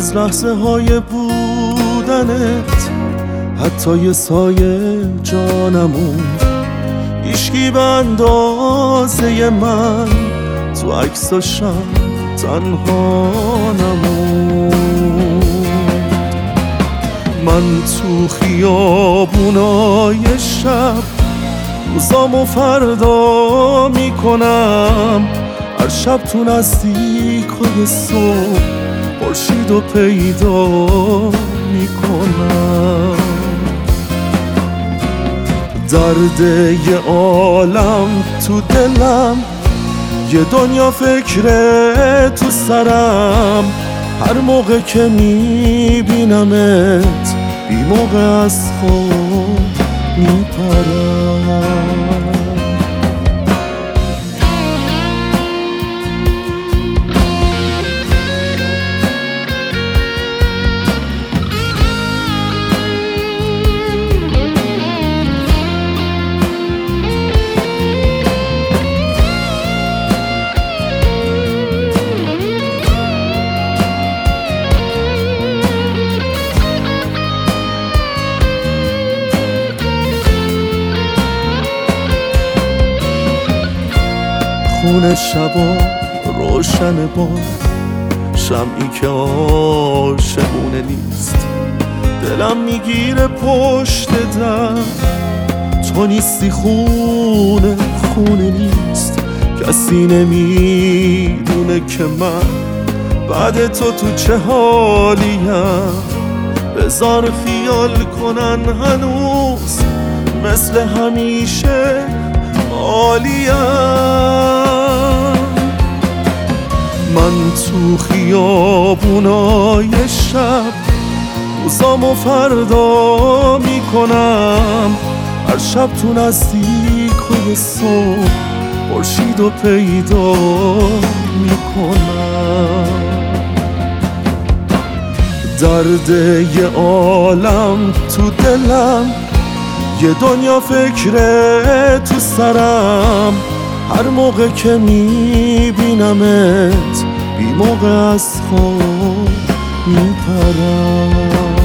از لحظه های بودنت حتی یه سایه جا نموند. هیچکی به اندازه من تو عکساشم تنها نموند. من تو خیابونای شب روزامو فردا میکنم. هر شب تو نزدیکای صبح خورشیدو پیدا میکنم. درد یه عالم تو دلم، یه دنیا فکره تو سرم. هر موقع که میبینمت بی موقع از خواب میپرم. خونه شبا روشن با شمعی که عاشقونه نیست. دلم میگیره پشت در، تو نیستی خونه نیست. کسی نمیدونه که من بعد تو چه حالیم. بذار خیال کنن هنوز مثل همیشه عالیم. من تو خیابونای شب روزامو فردا میکنم. هر شب تو نزدیکای صبح خورشیدو پیدا میکنم. درد یه عالم تو دلم، یه دنیا فکره تو سرم. هر موقع که میبینمت بی موقع از خواب میپرم.